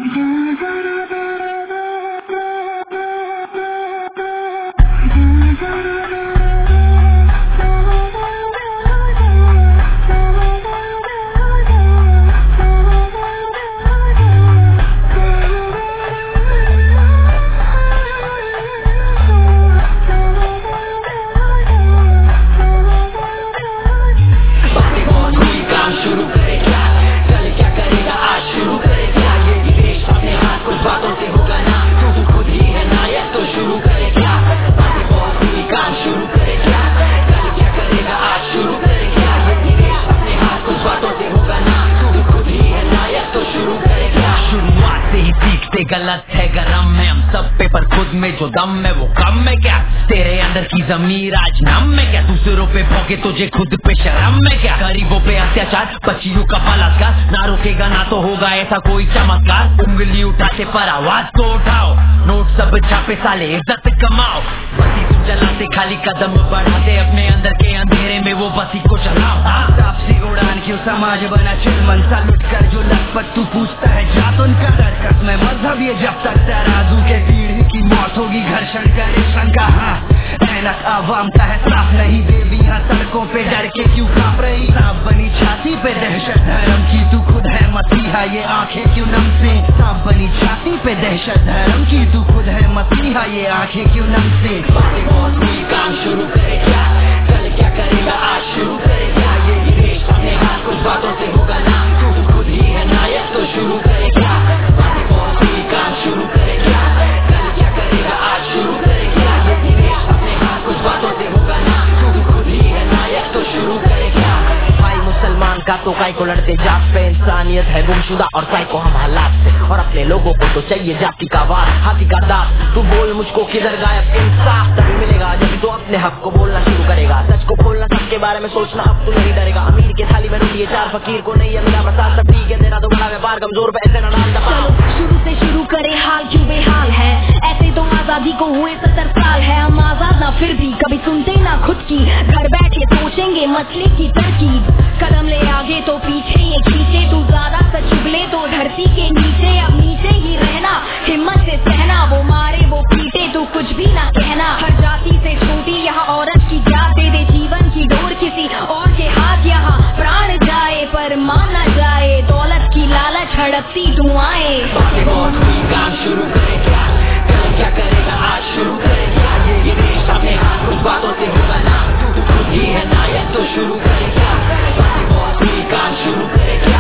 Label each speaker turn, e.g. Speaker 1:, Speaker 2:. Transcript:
Speaker 1: गलत है गरम में हम सब पे, पर खुद में जो दम है वो कम है क्या? तेरे अंदर की जमीर आज नम है क्या? दूसरों पे भौंके तुझे खुद पे शर्म है क्या? गरीबों पे अत्याचार, बच्चियों का बलात्कार, ना रोकेगा ना तो होगा ऐसा कोई चमत्कार। उंगली उठाते पर आवाज तो उठाओ, नोट सब छापे साले इज्जत कमाओ। बसी तुम चलाते खाली कदम बढ़ाते, अपने अंदर के अंधेरे में वो बसी को चलाओ।
Speaker 2: तापसी उड़ान क्यों समाज बना चिलमन सा, लुट कर जो लखपत तू पूछता है जात उनका। सर्कस में मजहब ये जब तक तराजू के पीढ़ी की मौत होगी घर्षण करे शंका। हाँ ऐनक आवाम का है साफ नहीं, देवियां सड़कों पे डर के क्यों कांप रही। सांप बनी छाती पे दहशत धर्म की, तू खुद है मसीहा ये आंखें क्यों नम से। सांप बनी छाती पे दहशत धर्म की, तू खुद है मसीहा ये आंखें क्यों नम से।
Speaker 1: बातें बहुत हुई, काम शुरू करे क्या? कल क्या करेगा आज शुरू करे क्या? ये देश अपने हाथ कुछ बातों से होगा ना, तू खुद ही है नायक तो शुरू करे क्या? बातें बहुत हुई, काम शुरू करे क्या? कल क्या करेगा आज शुरू करे क्या? ये देश अपने हाथ कुछ बातों से होगा ना, तू खुद ही है नायक तो शुरू करे क्या?
Speaker 3: भाई मुसलमान का तो काय को लड़ते जात पे, इंसानियत है गुमशुदा और काय को हम हालात से। और अपने लोगों को तो चाहिए जाति का वार, हाथी का दांत। तू बोल मुझको किधर गायब इंसाफ तभी मिलेगा जब तो अपने हक को बोलना शुरू करेगा। सच को खोलना, सबके बारे में सोचना, अब तू नहीं डरेगा। अमीर के थाली में रोटी है चार, फकीर को नहीं है मिला प्रसाद। सब ठीक है तेरा तो बड़ा व्यापार, कमजोर पे ऐसे न डाल दबा।
Speaker 4: चलो शुरू से शुरू करे, हाल क्यों बेहाल है। ऐसे तो आजादी को हुए 70 साल है, हम आजाद ना फिर भी कभी सुनते ना खुद की। घर बैठे सोचेंगे मछली की तरकीब, कदम ले आगे तो पीछे ये खींचे। तू ज्यादा सच उगले तो धरती के नीचे, अब नीचे ही रहना, हिम्मत से सहना। वो मारे वो पीटे तू कुछ भी ना कहना। हर जाति से छोटी यहाँ औरत की जात, दे दे जीवन की डोर किसी और के हाथ। यहाँ प्राण जाए पर मान न जाए, दौलत की लालच हड़पती दुआएं।
Speaker 1: बातें बहुत हुई, काम शुरू करे क्या? कल क्या करेगा आज शुरू करे क्या? ये देश अपने हाथ कुछ बातों से होगा ना, तू खुद ही है नायक तो शुरू करे क्या? बातें बहुत हुई, काम शुरू करे क्या?